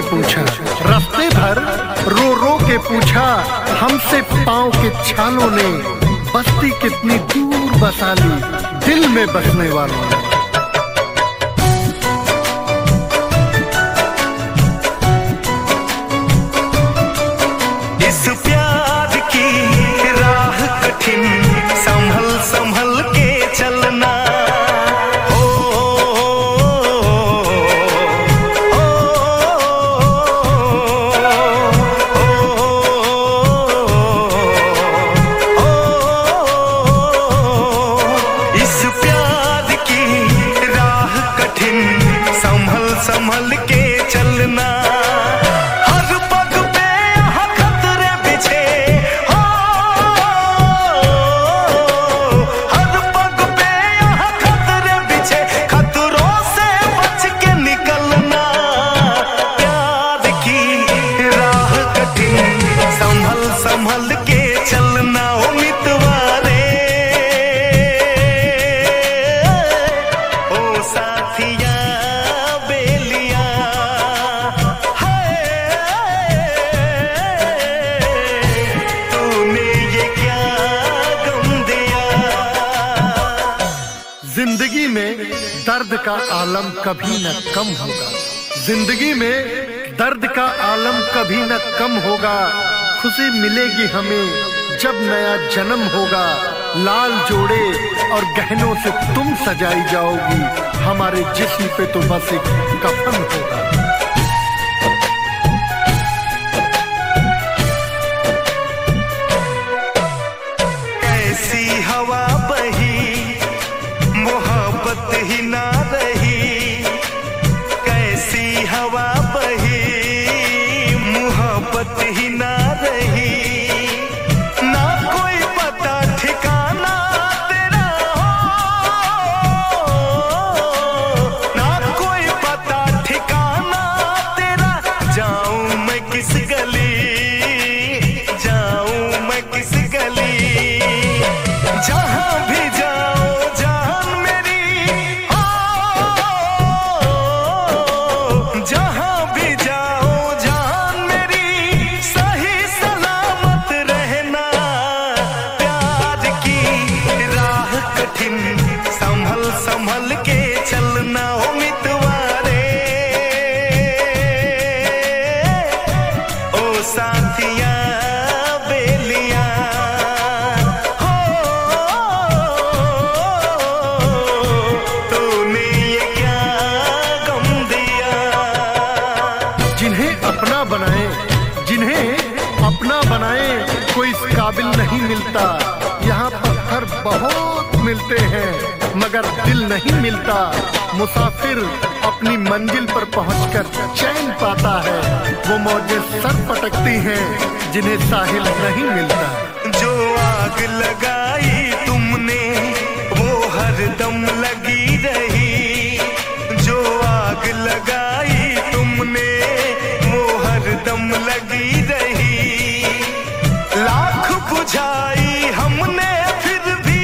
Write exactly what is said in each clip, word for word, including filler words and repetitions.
पूछा, रास्ते भर रो रो के पूछा हमसे पाँव के छालों ने, बस्ती कितनी दूर बसा ली दिल में बसने वालों ने। इस प्यार की राह कठिन संभल संभल के चलना, हो, हो, हो, इस प्यार की राह कठिन संभल संभल के चलना। संभल के चलना ओ मितवारे, ओ साथिया बेलिया, तूने ये क्या गम दिया। जिंदगी में दर्द का आलम कभी न कम होगा, जिंदगी में दर्द का आलम कभी न कम होगा। खुशी मिलेगी हमें जब नया जन्म होगा, लाल जोड़े और गहनों से तुम सजाई जाओगी, हमारे जिस्म पे तो बस एक कफन होगा। ऐसी हवा बही मोहब्बत ही ना रही, कैसी हवा बही मोहब्बत ही ना रही, ना कोई पता ठिकाना तेरा हो, ना कोई पता ठिकाना तेरा। जाऊं मैं किस गली, जाऊं मैं किस गली, जहां भी जाओ जान मेरी, हो, जहां भी जाओ जान मेरी, सही सलामत रहना। प्यार की राह कठिन संभल संभल के चलना ओ मितवारे, ओ साथिया बेलिया, हो, तूने ये क्या गम दिया। जिन्हें अपना बनाए, जिन्हें अपना बनाए कोई इस काबिल नहीं मिलता। यहाँ पत्थर बहुत मिलते हैं मगर दिल नहीं मिलता। मुसाफिर अपनी मंजिल पर पहुंचकर चैन पाता है, वो मौजें सर पटकती हैं जिन्हें साहिल नहीं मिलता। जो आग लगाई तुमने वो हरदम लगी रही, जो आग लगाई तुमने वो हरदम लगी रही, लाख बुझाई हमने फिर भी,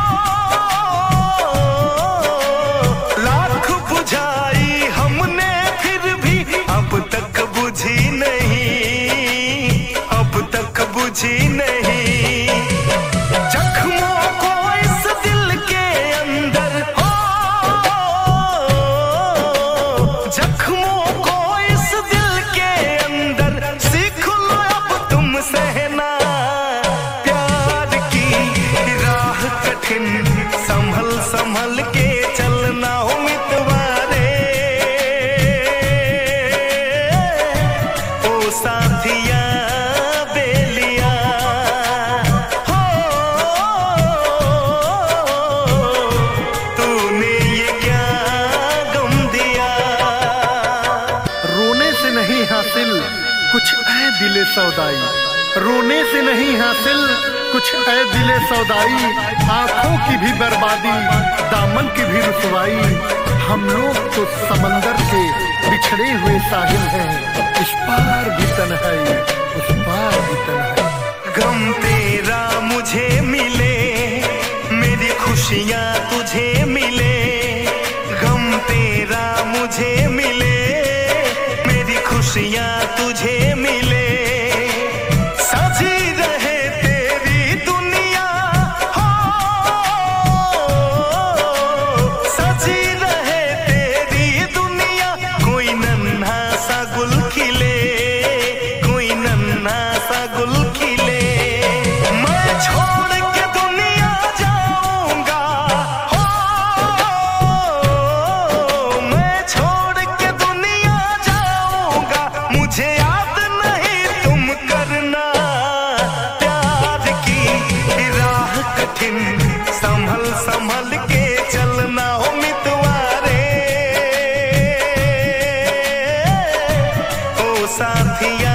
ओ, लाख बुझाई हमने फिर भी, अब तक बुझी नहीं, अब तक बुझी नहीं। जख्मों को इस दिल के अंदर, हो, जख्मों को इस दिल के अंदर, सीख लो अब तुम सहना। प्यार की राह कठिन संभल संभल के चलना ओ मितवारे, ओ साथिया बेलिया, हो, तूने ये क्या गम दिया। रोने से नहीं हासिल कुछ ऐ दिले सौदाई, रोने से नहीं हासिल कुछ ऐ दिले सौदाई। आंखों की भी बर्बादी, दामन की भी रुसवाई। हम लोग तो समंदर के बिछड़े हुए साहिल हैं, इस पार भी तन्हाई उस पार भी तन्हाई। गम तेरा मुझे मिले, मेरी खुशियाँ तुझे मिले, गम तेरा मुझे मिले, मेरी खुशियाँ साथिया